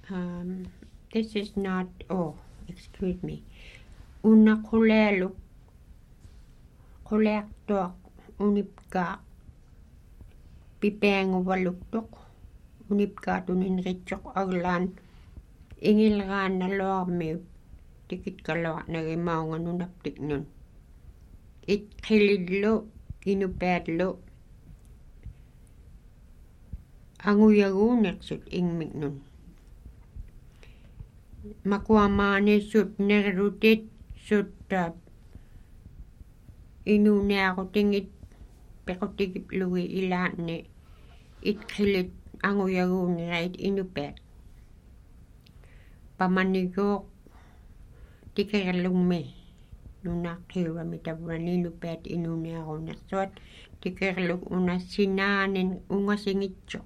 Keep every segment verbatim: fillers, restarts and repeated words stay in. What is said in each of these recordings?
Um, this is not, oh, excuse me. Una kuleluk, kulektuak, unipka, pipengu waluktuk, unipka tunin ritsok aglan, ingilgan na loamiu, tikit kaloak na rimaungan unaptik nun. It kilidlo, inupedlo, anguyagunek sut ingmik nun. Makuamane sut nerutit sut uh, inuneakutingit pekotikip lui ilane it kilit anguyagunek inuped. Pamanigok tikerlumme nunakhiwa mitavran inuped inuneakunek sut tikerluk una sinanen ungasingitso.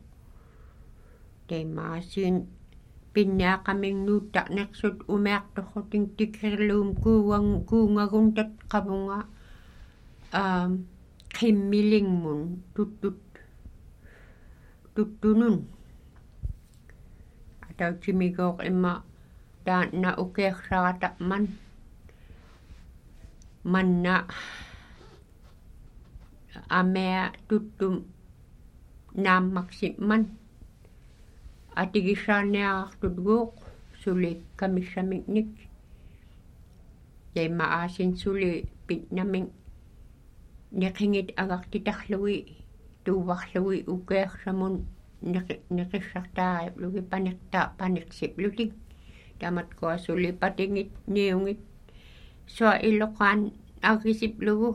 Temasin pinnya kaming nutak neksut umek tokoting tikerlum kuwang kungaguntat kabunga um, kimiling mun tutut tutunun atau cimigok ima dan na ukeh rata man manna ame tutum nam maksip man atigisanea tutguk sulit kami samiknik jay maasin sulit pit naming nekingit agak titaklui tuwaklui ukeh samun nekisakta lugi panekta paneksip lutig damat ko sulit patingit niungit so ilokan agisip lugu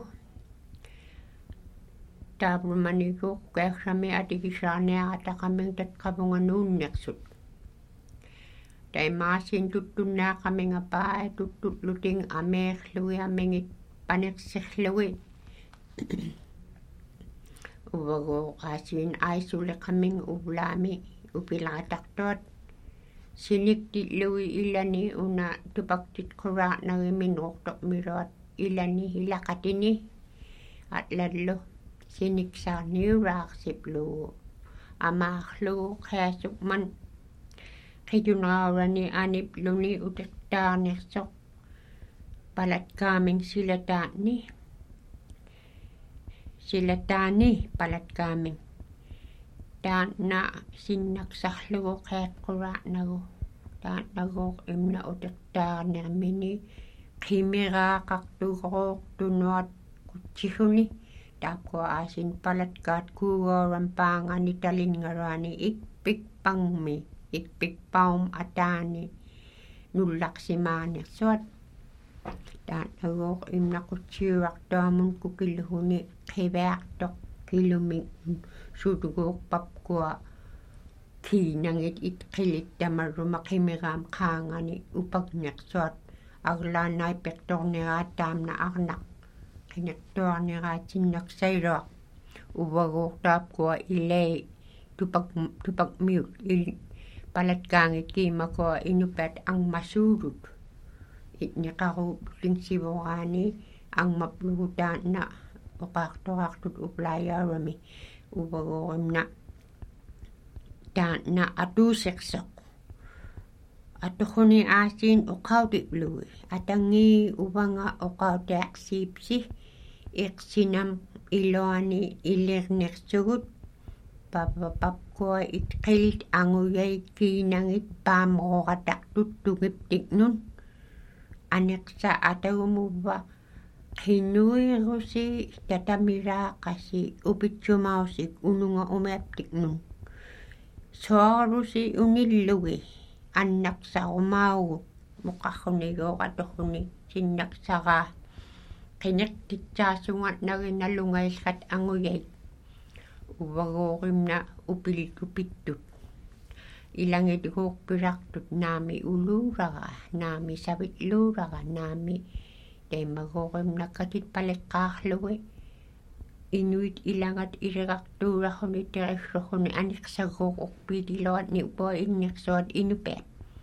Tabro manigo kaya kami atigisanea ata kaming tat kabungan nun neksut. Day masin tutun na kami nga pa tutut luting ameh lui amingit paneksik lui. Ubago kasin ay sule kaming ublami upilataktot. Sinik di lui ilani una tupaktit kurak na minoktok mirot ilani hilakatini at ladlo. Sinik sa nirak siplo amaklo khasuk man kayunawani anip luni utekta nesok palat kaming silatani silatani palat kaming dan na sinak saklo khat kurak nago dan nago imna utekta namini kimera kakturok tunot kutsihuni Tapko asin palat kat kugo rampangan italin ngarani ikpik pangmi ikpik paum atani nulak simane sot dan agok imna kutsirak damun kukiluhuni kibak tok kiluming sudugok papkua kinangit it kilit damaruma kimiram kangani upagnek sot aglanay pektor niratam na agnak Kinektor ni ratin naksayro ubagok tap ko ilay tupag tupag mute il palat kangit kima ko inupet ang masurut it nikaro lingsibokani ang maplutan na ukaktoraktut uplaya rami ubagok na dan na atuseksok Atuhuni asin ukaw di blue atangi ubanga ukaw taksipsi iksinam iloni ilernek sugut papapap ko itkilit anguyay kinangit pamrokatak tutugip tiknun aneksa ataw mo ba kinuy rusi tatamira kasi upitsumausik ununga umeptik nun so rusi uniluwi anak sa umaw mukakunigo katuhuni sinak saka kinek titsasungat na rin nalungay kat anguyay ubagokim na upilitupitut ilang itigok piraktut nami uluraga nami sabitluraga nami day magokim na katit palikakluwe inuit ilangat iraktura kuni tiresyo kuni anik sa gokok pitilawat ni upo inyaksuat inupet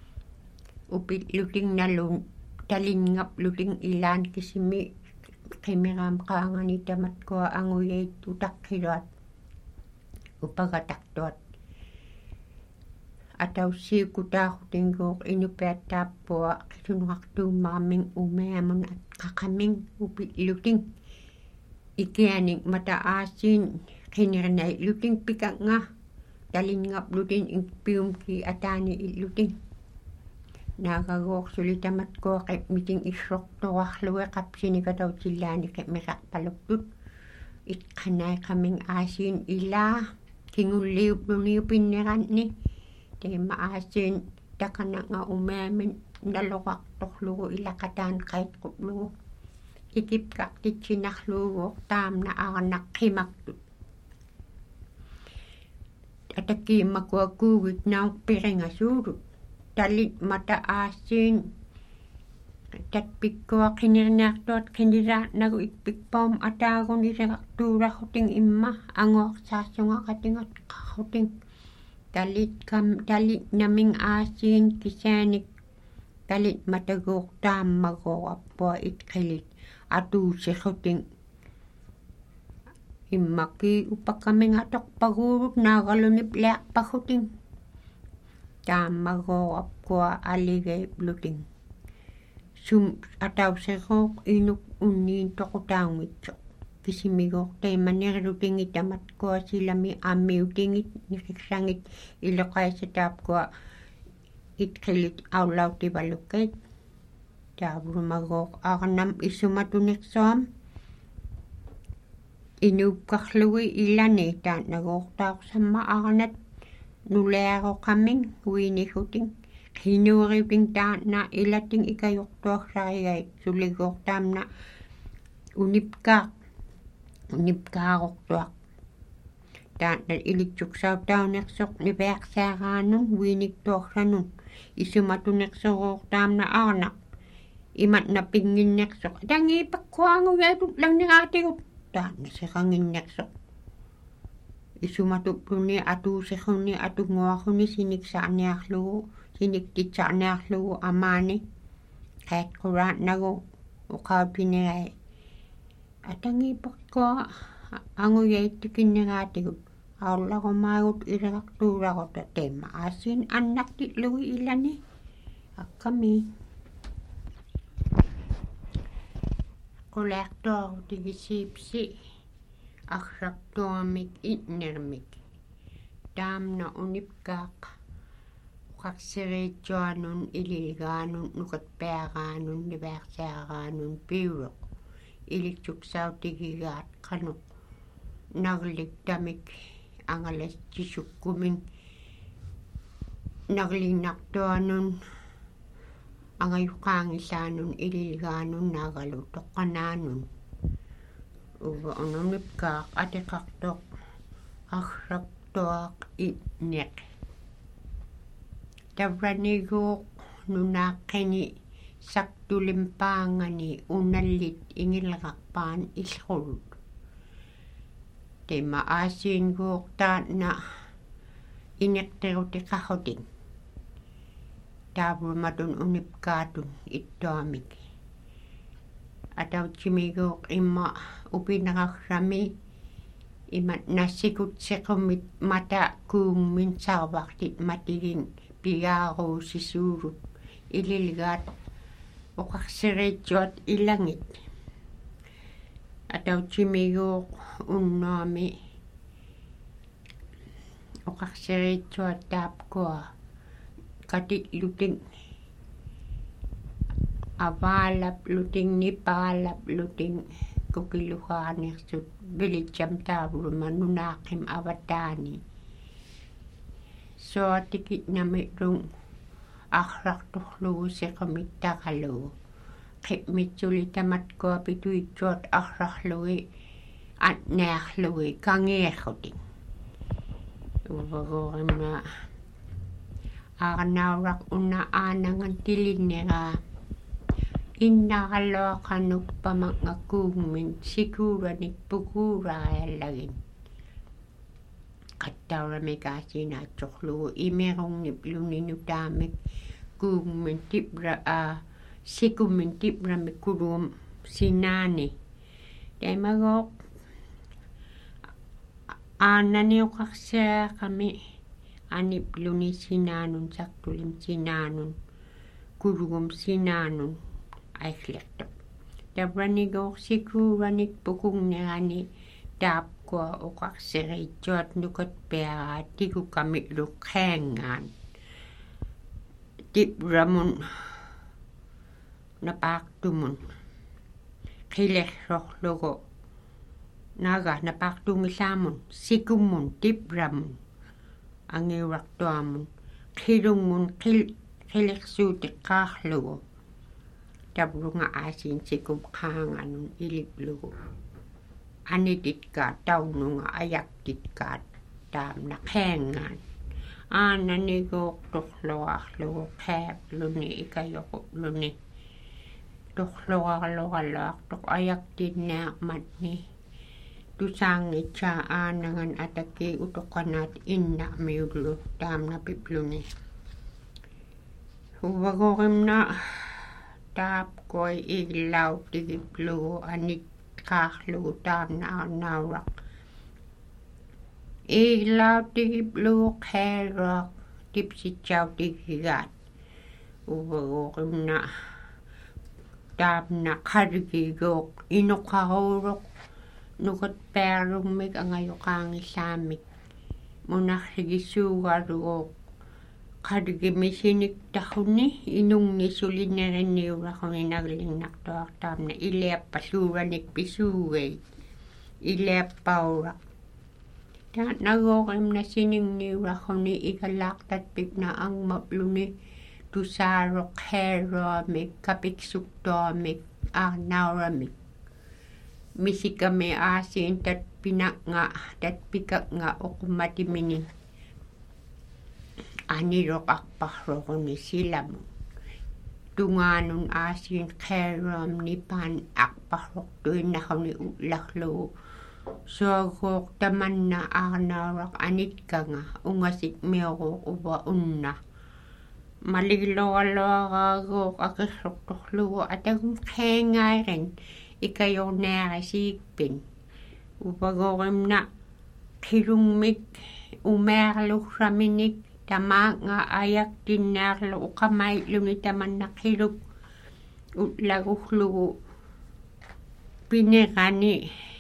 upit luting na lung talingap luting ilan kisimi kimiram ka nga ni tamat ko ang uyay tutak hilot upagataktot Atau siikutaaqutinguuq inupiattaappua qisunuartuummaaming umiamun qaqqaming upilluting ikianik mata aasiin qinernai luting pikanga talingap luting ikpiumki ataani illuting naagaguuqsulitamat kuoqip miting issortoruarluge qapsinikatautsillaaniqi miqarpaluktut iqqanaiqaming aasiin ilaa kingulliupluniupinneranni teema aasiin takananga umiamin naloqartorlugu ilaqataan qaitquplugu ikipkaqtitsinarluuguuq taamna arnaqqimaktut atakkiimmakuakuugit nauppiringasuulut talit mata aasiin tatpikkuaqinirniartuat qiniraatnagu ikpikpaum ataagun iriqartuurarruting imma anguaqsaassunga qatingatqarruting talit kam talit naming aasiin kisaanik talit mataguuq taammaguuqappua itqilit atuusiqquting immaki upakkaming atoqpaguurut naagalunip liaqpagguting taammaguuqappua aligaipluting sum atausequuq inuk unniin toqutaungitsoq kisimiguuq teimaniqluting itamatkuа silami aammiutingit niqiksangit iloqaisataapkua itqilit aulautivallukkeit taavrumaguuq arnam issumatuneqsuam inuupkarlugi ilani taatnaguuq taaqsamma arnat nuliaruqaming uiniguting qinuuriuting taatna ilating ikayuqtuaksarigait suliguuq taamna unipkaaq unipkaaruqtuaq taatna ilitsuksauttaunersoq nipiaqsaaraanun uiniktuaqsanun issumatuneqsuruuq taamna arnaq imatnapinginneqsoq tangiipakkuanguyaatut langniqaatigut taatna seqanginneqsoq issumatupluni atuusiqunni atunguarruni siniksaarniarlugu siniktitsaarniarlugu amaani qaitquraatnagu uqautinigai atangiipakkua anguyaittikinnigaatigut aullaqumaagut iriqartuuraquta teema aasiin annaqtitlugi ilani akkami quliartuarutigissiipsi arraptuamik itnermik taamna unipkaaq uqarseriitsuanun ililgaanun nuqatpiaraanun niviarsiaraanun piuruq ilitsuksauutigigaat qanuq narliktamik angalastisukkuming narlinartuanun angayuqaangisaanun ililgaanun naagalu toqqanaanun uva ununipkaaq atiqartoq arraptuaq itneq tavraniiguuq nunaaqqini saktulimpaangani unallit ingilqarpaan illqulut teema aasiinguuq taatna ineqtirutiqarruting taavrumatun unipkaatun ittuamik atautsimiiguuq imma upineqarrami imat nassikutsequmit mata kuungmin saarvartit matigin pigaaruusisuulut ililgaat uqarseriitsuat ilangit atautsimiiguuq unnuami uqarseriitsuat taapkua katitluting avaalap luting nipaalap luting kukiluqaaniqsut vilitsam taavruma nunaaqim avataani soatikit namitrung arrartorlugu seqamit taqalugu qipmitsulitamatkua pituitsuat arrarlugi atniarlugi kangiarruting uvaguurimma arnauraq una aanangan tilinneraa innaqaloaqanuppamangakuugmin sikuuranik pukuuraajallagin qattauramikaasinaatsorlugu imerungnip luninutaamik kuugmin tipra a sikummin tipramik kuluum sinaani taimaguuq aananiuqarsiaaqami anipluni sinaanun saktulim sinaanun kulugum sinaanun aihlertap tabranikor sikuuranik pukungnerani taapkua uqarseritsuat nukut pearaat tikukamillu qeangaan tipramun napaartumun qilerrorlugu naga napaartumillaamun sikummun tipramun angiurartuamun qilungun qil qilersuutiqqaarlugu tavrunga aasiin sikum qaanganun iliplugu anititkaat taununga ayaktitkaat taamna qeangaan aananiguuq torluarlugu qaapluni ikayoqulluni torluarluqaluartoq ayaktinnaaqmatni tusaangitsaa aanangan ataki utoqanaat inna'miullu taamna pipluni uvagorimna taapkoi iglautigiplugu anitqaarlugu taamna arnauraq iglautigiplugu qeeruaq tipsitsautigigaat uvagorimna taamna qarigiguuq inuqaruuruq nukut peerummik angayoqaangillaamik munarrigisuugaruuq qarigimisinik tarruni inunngisulineriniuraquni naglinnartuaq taamna iliappasuuranik pisuugay iliappauraq taat nagoqimna siningniuraquni ikalaaqtatpikna angmapluni tusaaruq qeeruamik kapiksuktuamik aarnauramik misikami aasiin tatpinaqnga tatpikaqnga uqmatimini aniroqarparruquni silamun tungaanun aasiin qeeruam nipaan aqparruqtuinnarruni ullarlugu suaguuq tamanna aarnauraq anitkanga ungasik miuruq uva unna maliglualuaraaguuq akirruqtorlugu atagum qeangairin ikajornearisiikpin upagorimna qilungmik umearlurraminik tamaaqnga ayaktinnaarlu uqamailluni tamanna qiluk utlagurlugu pineqani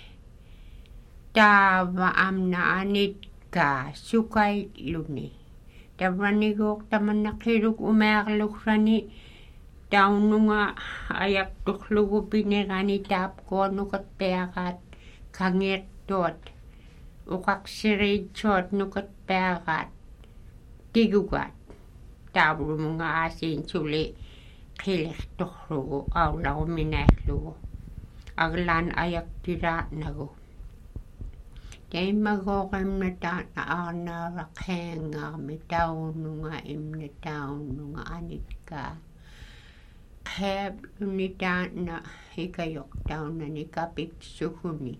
taava amna anitkaa sukailluni tavraniguuq tamanna qiluk umearlurrani taununga ayaktorlugu pineqani taapkuanukat peaqaat kangiartuat uqaqsiriitsuat nukat peaqaat tigugaat taavurumunga aasiin suli qilertorlugu aularuminaarlugu aglaan ayaktiraatnagu taimagooqimna taatna aarnaura qeangaarmi taununga imna taununga anitkaa qeapluni taatna ikayoq taunani kapiksuhuni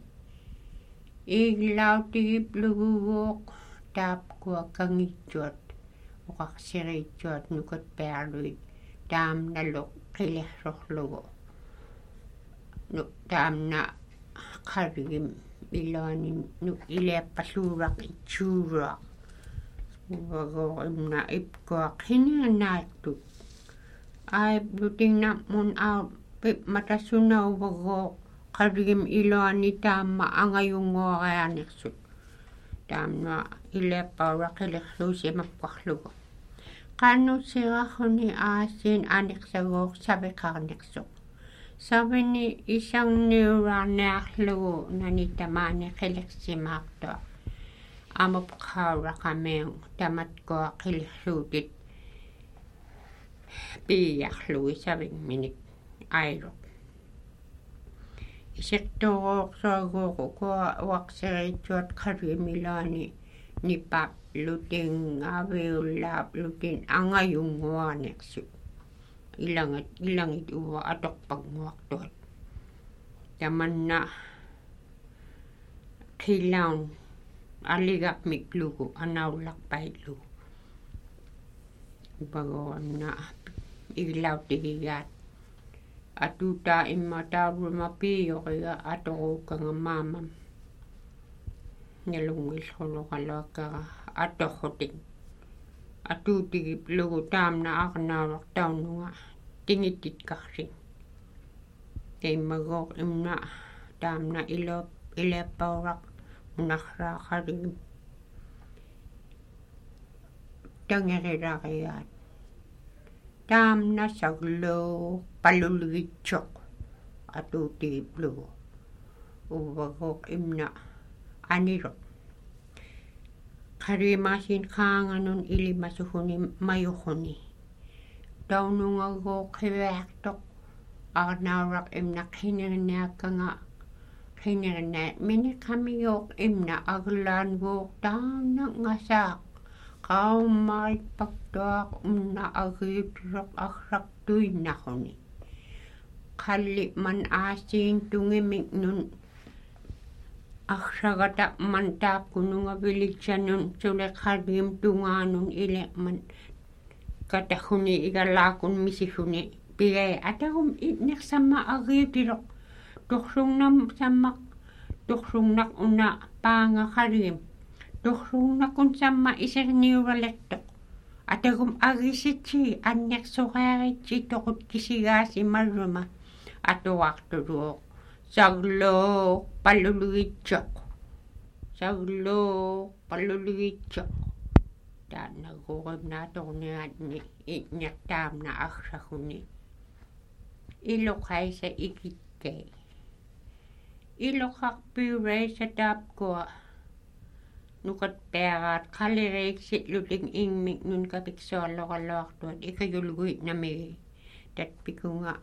iglautigipluguguuq taapkua kangitsuat uqaqsiriitsuat nukat pearluit taamnaluq qilerrorlugu nuk taamna qarigim iloanin nuk iliappasuuraq itsuuruaq uvagoqimna ipkuaq hinianaattuk aiplutingnapmun au pipmatasuna uvagooq qarigim iloani taamma angayunguarianiqsut taamna iliappauraq qilerluusimapparlugu qannutsirarruni aasiin aniqsaguuq saviqarniqsuq savini isangniuraarniarlugu nanitamaani qilersimaartua amupqauraqamiu tamatkua qilerluutit piiarlugi savingminik airuq isirturuuq suaguuq ukua uaqsiriitsuat qarigimilaani nipap luting aviullaap lutin angayunguarniqsut ilangit ilangit uva atoqpanguartuat tamanna qilaun aligaqmiklugu anaullarpaillugu upagoanna iglautigigaat atuta imma taaruma piioriga atoruukangamaamam nalungillrunuqaluakkara atorrutik atuutigip lugu taamna aqnaaraq taununga tingititkarsin teimmagoq imna taamna ilop ileappauraq munarraaqaligim tangerilariaat taamna sagloo palulugitsoq atuutigip lugu uvagoq imna aniroq qariimaasin qaanganun ilimasuhuni mayuhuni taunungagoq qiviartoq arnauraq imna qinerinniakkanga qinerinnaat miniqamigoq imna aglaanguuq taana ngasaaq qaummaritpaktuaq unna agiutiroq arraqtuinnaquni qalli man aasiin tungimik nun arragata man taapkununga vilitsanun suleqarriim tungaanun ileqman katahuni igalaakun misihuni pigai atagum itneqsamma agiutiroq tuqsungnam sammaq tuqsungnaq una paangaqarriim tuqsunnaqun samma iserniuraleqtoq atagum agisitsi anneqsuqaaritsi toqut kisigaasi marruma atuaqturuuq sagloo palulugitsoq sagloo palulugitsoq taannaguuqimnaatoqniaatni itneqtaamna arraguni iloqaisa ikikkei iloqarpiureisa taapkua nukat pearaat qaliriiksitluting ingmik nun kapiksuarloqalluartuat ikajulguit namigi tatpikunga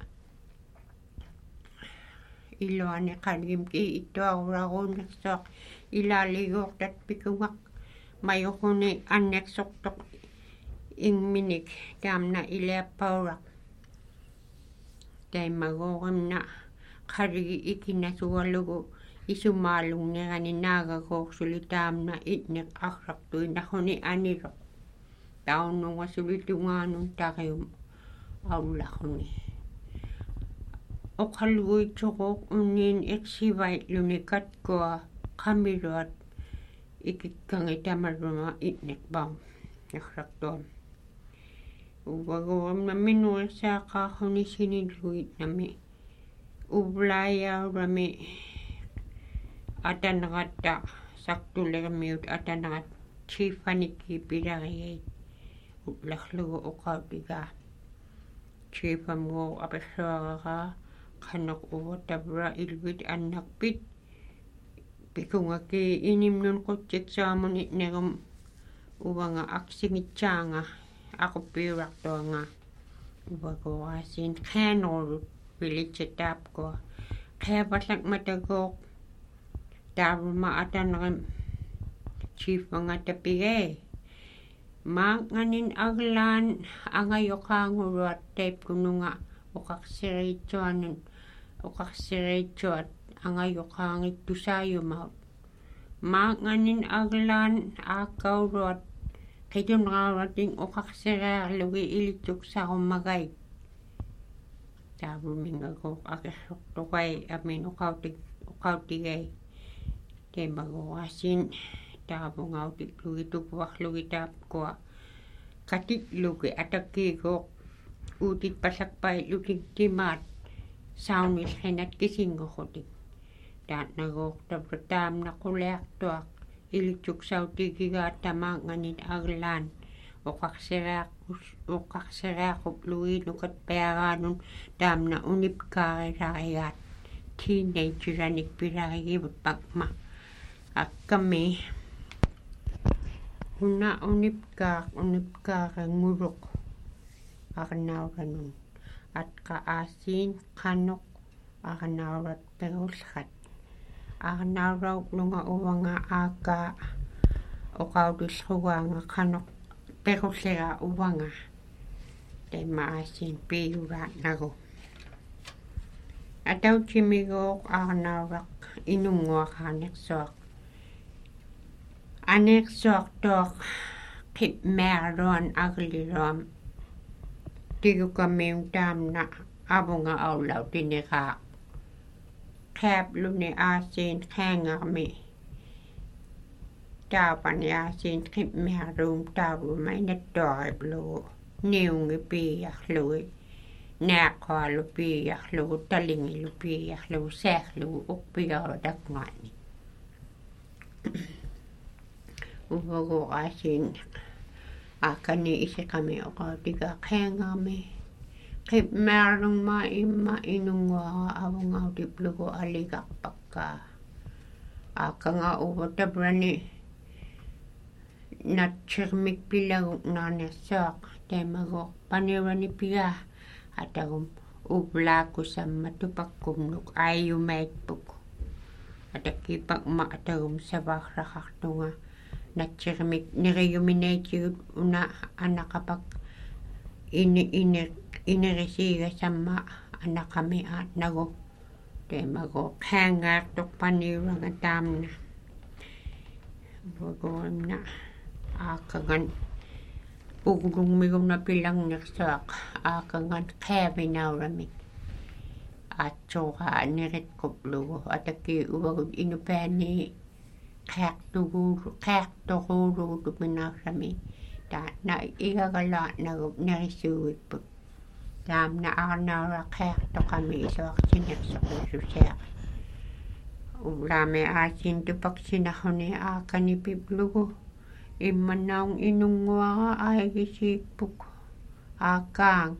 iluani qalgimki ittuaruraruunnersoq ilaaliguuq tatpikungaq mayuhuni anneqsortoq ingminik taamna ileappauraq taimmaguuqimna qarigi ikinasualugu isumaalungnerani naagagoqsuli taamna itneq arraqtuinnaquni aniroq taununga sulitungaanun tarium aullaquni oqalluitsoquq unniin iqsivaitluni katkua qamiruat ikikkangi tamarruma itneqpaum arraqtuam uvaguamna minuersaaqaarruni sinilluitnami uvlaayaurami atanaqatta saktulermiut atanaqat chiifanikki pilariait utlarlugu uqautigaa chiifamguuq apissuararaa qanoq uvatavra ilvit annarpit pikungaki inimnun qutsiksaamun itnerum uvanga aqsingitsaanga aquppiurartuanga uvaguaasiin qaanerut pilitsataapkua qeapallakmataguuq taaruma atanerim chiifanga tapigei maaqanin aglaan angayoqaanguruat taipkununga uqaqsiriitsuanun uqaqsiriitsuat angayoqaangittusaayumaut maaqanin aglaan aakkauruat qitunraarating uqaqsiriarlugi ilitsuksarummagait taarumingaguuq aqersortoqai amin uqautik uqautigei teimmaguaasiin taavungautiklugi tukuarlugi taapkua katitlugi atakkiiguuq uutitpallakpaitlutik timaat saunilqinat kisingorrutik taatnaguuq tavra taamna quliartuaq ilitsuksautigigaat tamaaqanit aglaan uqaqsiriaqqus uqaqsiriaquplugi nukat pearaanun taamna unipkaarilarigaat teenageranik pilarigivut pakma akkami una unipkaaq unipkaaqanguluq arnauranun atqa aasiin qanoq arnaurat perullrat arnaurauqlunga uvanga aakkaa uqautillrugaanga qanoq perullera uvanga taimma aasiin piuraatnagu atautimiguuq arnauraq inunguaqaanersuaq anersuartuaq qipmearuan agliruam tigukamiun taamna avunga aulautiniqaaq qeapluni aasiin qaangarmi taapan ja siin meharum taavuma ne toiblu niungi piiahlu nääqaalu piiahlu talingilu piiahlu sehlu uppiaodakngani uvago asin akani isekami oqautiga qeengami qip mearungma imma inungwa avungautiplugu aligaqpakka akanga uvatabrani natchirmik pilagu naanasaaq temago panirani pia atagum ublaku samma tupakkumnuk ayumaitpuk atakipak ma atagum savarraqartunga natchirmik niriyuminaitigut una anaqapak ini ini inirisiga samma anaqami atnagu temago qeangaartuq paniranga taamna vagorna akangan uglungmigumna pilangnersaaq akangan qeavinauramik atsoqa niritquplugu ataki uvagut inupaani qeaqtuguulu qeaqtoquulugu tupinaarrami taatna igagalaatnagup nerisuuipput taamna arnaura qeaqtoqami isuaqsinersoqususiaq ulame aasin tupaksinarruni aakanipiplugu immannaung inunguaqa aigisiikpuk aakaang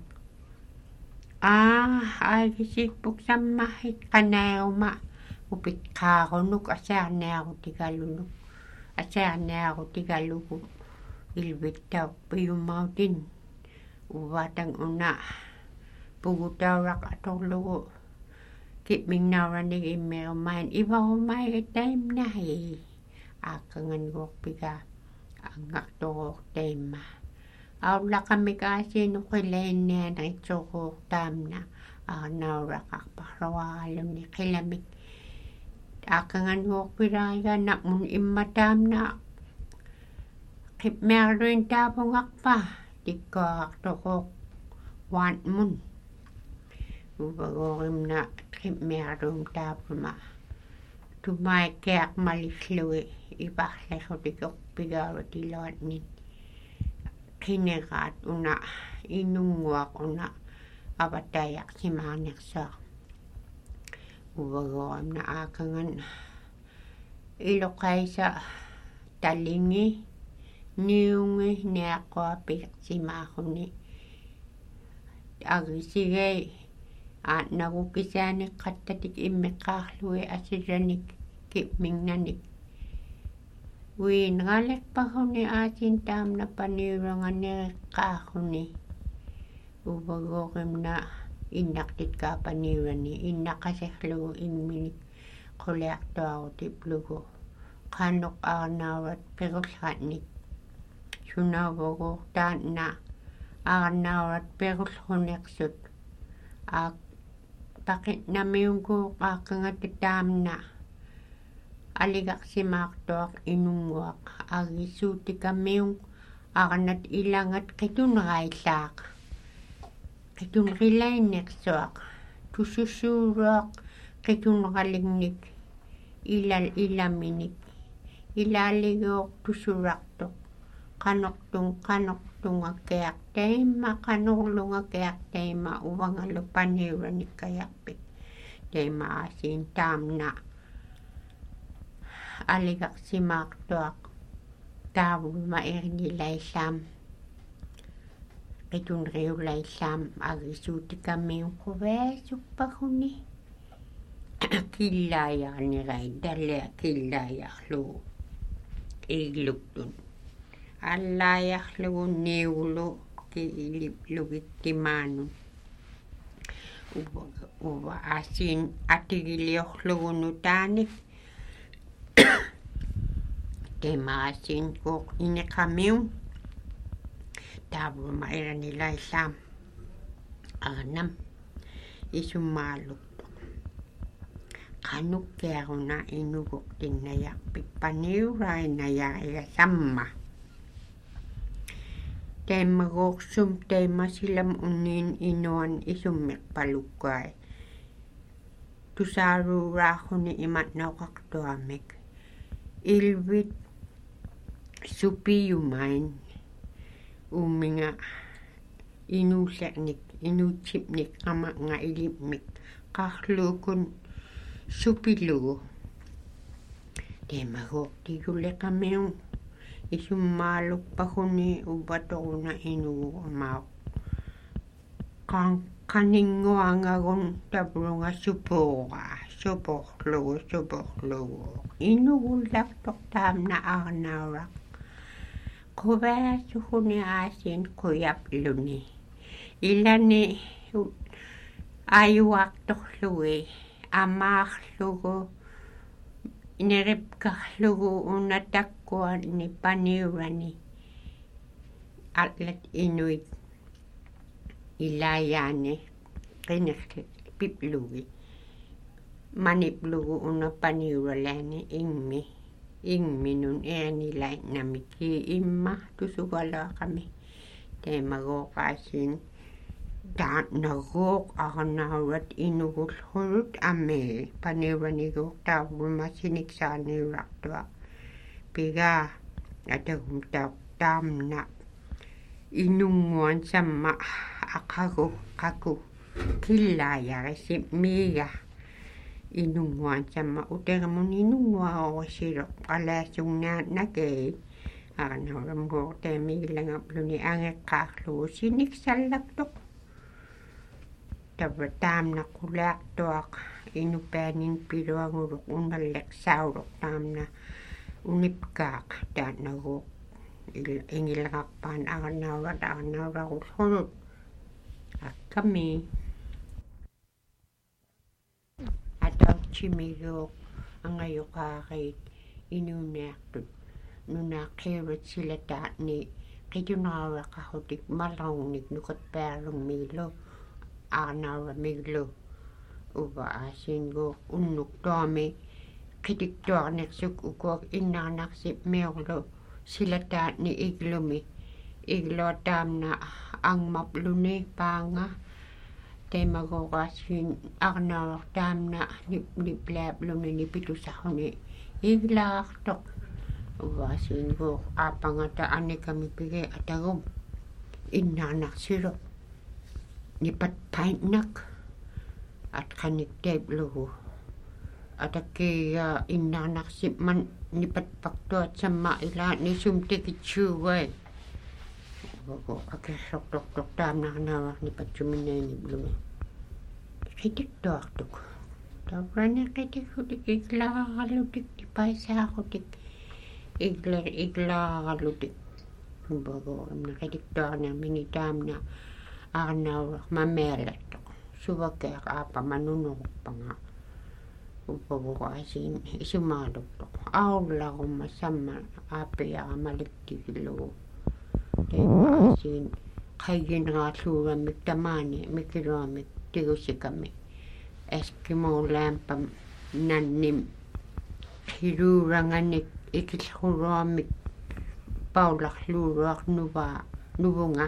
aa aigisiikpuk sammahit qanaeruma upitqaarunuk asaarniarutigalunuk asaarniarutigalugu ilvittauq piyummautin uvatang una pugutauraq atorlugu kipmingnauranig immerumain ivarumaiga taimnahi aakanganguorpiga angaqtoruuq taimma aullaqamik aasiinuqilainnianritsoquuq taamna arnauraqarparluaraluni qilamik aakanganuorpilariga naqmun imma taamna qipmearluin taapungaqpa tikkoaqartoquuq waantmun uvagorimna qipmearluum taapuma tumaikkeaqmalislugi iparlerutikoqpigaarutilluatnin qineraat una inunguaq una avatayaqsimaarnersaaq uvagorimna aakangan iloqaisa talingi niungi niaqqapiqsimaaruni agisigay aatnagukisaani qattatik immeqqaarlui asiranik kipmingnanik wiinraleqpaguni aasin taamna paniuranganireqqaarruni uvagorimna innaqtitkaapaniurani innaqaserlugu imminik quliartuarutiplugu qanuq arnaurat perullratnik sunavaguuq taanna arnaurat perullruneqsut aak paqitnamiunguuq aakangatataamna aligaqsimaartuaq inunguaq agisuutikamiung arnat ilangat qitunraillaaq qitunrilainneqsuaq tusussuuruaq qitunralignik ilal ilaminik ilaaliguuq tusuraqtuq qanortung qanortungakeaq taimma qanorlungakeaq taimma uvangalu paniuranikayarpik taimma aasiin taamna aligaqsimaartuaq taavuma ernilaillam qitunriulaillam agisuutikamiun quveesupaguni killaajarnirai tallia killaajarlu igluktun allaajarlugu niuglu kiiliplugittimaanun uva uva aasiin atigiliorlugunu taanik temaasiin kuuq ineqamiun taavuma ernilaillam aanam isummaaluktuq qanukkiaruna inuguq tinnayarpik paniurainayariga samma taimaguuqsum taimasilam unniin inuan isummiqpalukkai tusaaruuraarruni imatnauqartuamik ilvit supiumain uminga inuullanik inuutsipnik qamaqnga ilipmik qarluukun supilugu temaguortiguleqamiu isummaalukpaguni uvatoruna inugu amaaq qan qaninguangagun tavrunga supuuqa suporlugu suporlugu inugullaqtoq taamna arnauraq quvaasuhuni aasin quyapluni ilani ayuaqtorlugi amaarlugu neripkarlugu unatakkuani paniurani atlat inuit ilayaani qinerli piplugi maniplugu unapaniuralani ingmi ingminun eanilaitnamiki imma tusugalaaqami teemaguoqaasin taatnaguoq arnaurat inugullrut ame paniuraniguoq taavrumassiniksaaniurartua pigaa atagum tauq taamna inunguan samma aqagu qaku killaayarisi miiga inunguan samma utermun inunguaorisiroq alaasungnaatnakei arnauramguoq taamigilangapluni angeqqaarlugu siniksallaktoq tava taamna qulaaqtuaq inupaanin piluanguruq unalleqsauruq taamna unipkaaq taatnaguoq ingilaqarpaan arnaurat arnauraqullrut akkami atautsimigoq angayuqaariit inuuniartut nunaaqiurat silataatni qitunerauaqarrutik malarungnik nuqatpaarlummiilu arnauramiglu uva aasinguoq unnuktuami qitiktuarniqsuk ukuak innaarnaqsip miorlu silataatni iglumi iglua taamna angmapluni paanga teemaguoqaasin arnauaq taamna niplaapluni nipitusarruni iglaartoq uva aasinguoq aapangata anikami atagum innaarnaqsiruq nipatpaitnak atqaniktaiplugu atakiga innaarnaqsipman nipatpaqtuat samma ilaat nisumtikitsuugai uvaguoq akersortortoq taamnaarnauaq nipatsuminainiplumi qitiktuartuk tavrani qitikhutik iglaaralutik tipaisaaqutik igler iglaaralutik uvaguoq amna qitiktuarniarmini taamna arnauraq mamealattoq suvakeaq aapamanunuruqpanga uvaguoq aasin isumaaluktoq aullarumma samma aapiaramaliktigilugu teema aasin qayinraarluuramik tamaani mikiluamik tigusikami eskimolaampam nannim qiluuranganik ikillruamik paularluuruaq nuvaa nuvunga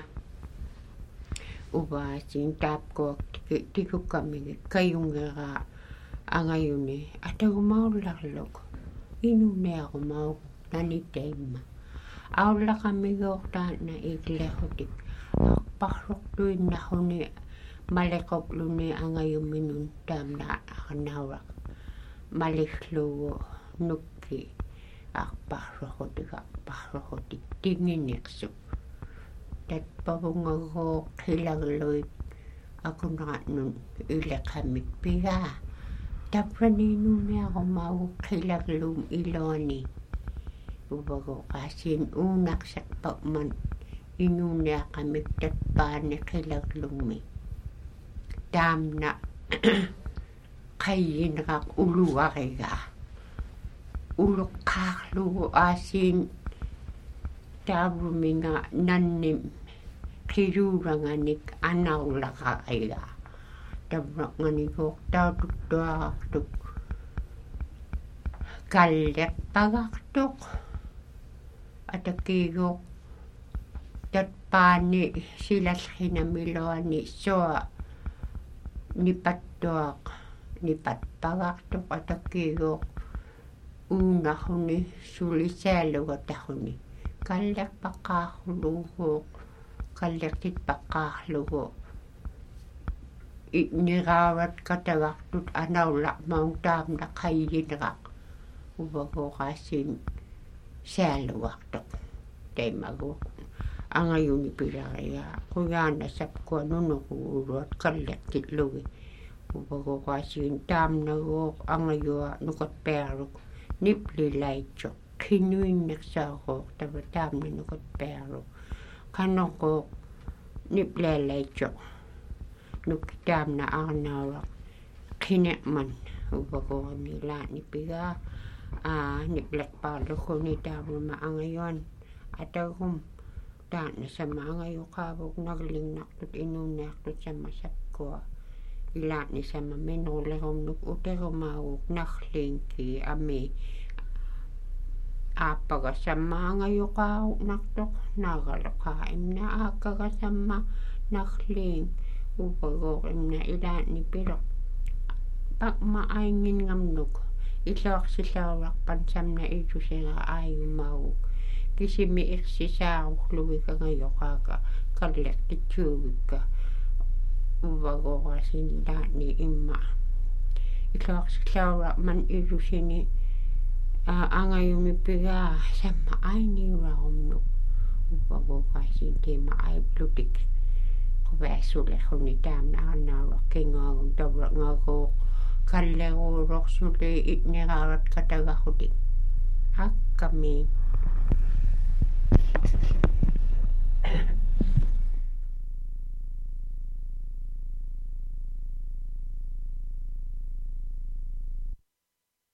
uva aasin taapkuaq tikukamigi kayungeraa angayuni atagumaullарлuk inunearumauq naniteimma aullaqamigoq taatna iglerrutik arparlortuinnarruni maleqopluni angayuminun taamna arnauraq maliglugu nukki arparlorrutik arparlorrutik tinginiqsuk tatpavungaguoq qilagluit akunraatnun ileqamik pigaa tavraniinuuniarumauq qilagluum iluani uvaguoq aasin uunaqsaqpaqman inuuniaqamik tatpaani qilaglummi taamna qayinraq uluariga uluqqaarlugu aasin taavruminga nannim qiluuranganik anaullaqariga tavraqnganiguoq taututtuarartuk kalleqpagartuq atakiiguoq tatpaani silallrinamiluani sua nipattuaq nipatpagartuq atakiiguoq uunarruni sulisaalugatarruni kallerpaqaarluuguuq kallertitpaqqaarlugu iniraavat katagartut anaullarmaun taamna qayyinraq uvaguqaassin saaluartoq taimaguuq angayuni pilariga quyaana sapkua nunuquuluat kallertillugi uvaguqaassin taamnaguuq angayua nukatpiarluk niplilaitsoq qinuinnersaaruuq tava taamna nukatpiarluk qanoquuq niplaalaitsoq nukki taamna arnauraq qine'man uvaguqamilaanipigaa aa niplatpaarluguni taamama angayuan atagum taana sama angayuqaavuk naglinnartut inuunniartut sama sappua ilaani sama minuulerum uterumaaguk narliinki ami aappagasamma angayuqaaruqnartoq naagaloqaa imna aakkagasamma narliing uvaguuq imna ilaani piloq paqma aingingamnuk illuarsillaurarpan samna itusera aayumaaguk kisimi irsisaaruqlugik angayuqaaka kallertitsuugikka uvaguqaasin ilaani imma illuarsillaurarman ilusini angayunipigaa samma ainiurarumnuk uvaguqaasin tiima aiplutik quvaassulerruni taamna arnauraq kingaagum tavraqngaguuq kalleruuroq suli itneraarat katagarrutik akkami